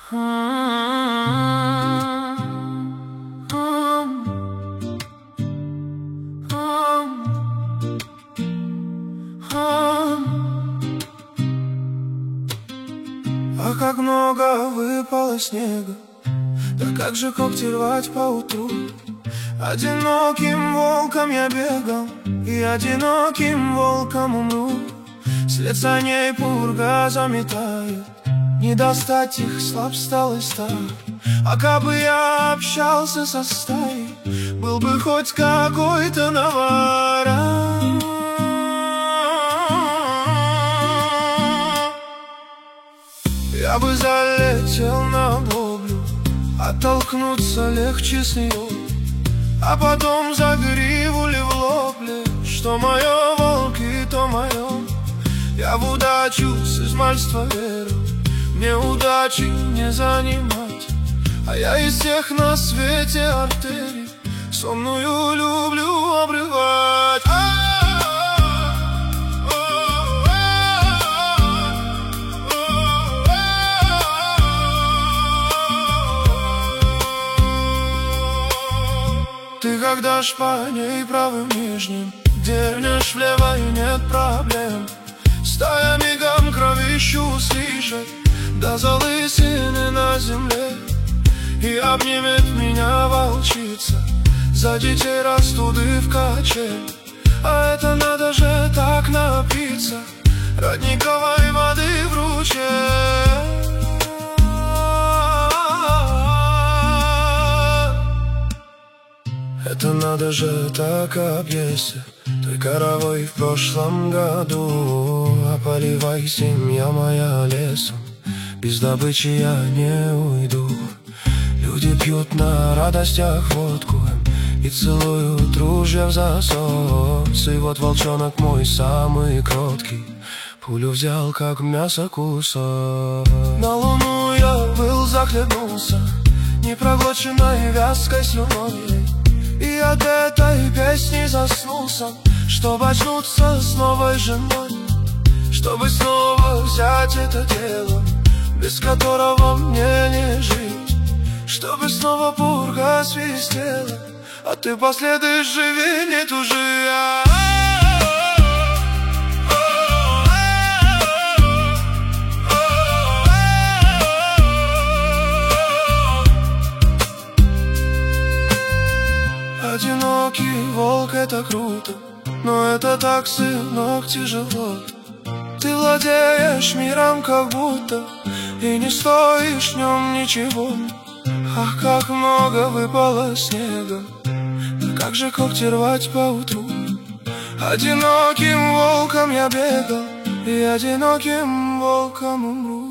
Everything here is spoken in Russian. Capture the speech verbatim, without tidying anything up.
А как много выпало снега, да как же когти рвать поутру. Одиноким волком я бегал, и одиноким волком умру. След саней пурга заметает, не достать их, слаб стал и стар. А кабы я общался со стаей, был бы хоть какой-то навар. Я бы залетел на воблю, оттолкнуться легче с нее, а потом за гриву ли в лобле. Что мое, волки, то мое. Я в удачу с измальства верю, мне удачи не занимать. А я из всех на свете артерий сонную люблю обрывать. Ты когда ж по ней правым нижним дернешь влево и нет проблем, стая мигом кровищу слышит до залысины на земле. И обнимет меня волчица, за детей растуды в качель. А это надо же так напиться родниковой воды в ручей. Это надо же так объесться той коровой в прошлом году. А поливай, семья моя, лесом, без добычи я не уйду. Люди пьют на радостях водку и целуют ружья в засос. И вот волчонок мой самый кроткий пулю взял, как мясо кусок. На луну я был, захлебнулся непроглоченной вязкой слюной, и от этой песни заснулся, чтобы очнуться с новой женой. Чтобы снова взять это дело, без которого мне не жить. Чтобы снова пурга свистела, а ты последуешь, живи, не тужи. Одинокий волк — это круто, но это так, сынок, тяжело. Ты владеешь миром как будто и не стоишь в нем ничего. Ах, как много выпало снега, да как же когти рвать поутру. Одиноким волком я бегал, и одиноким волком умру.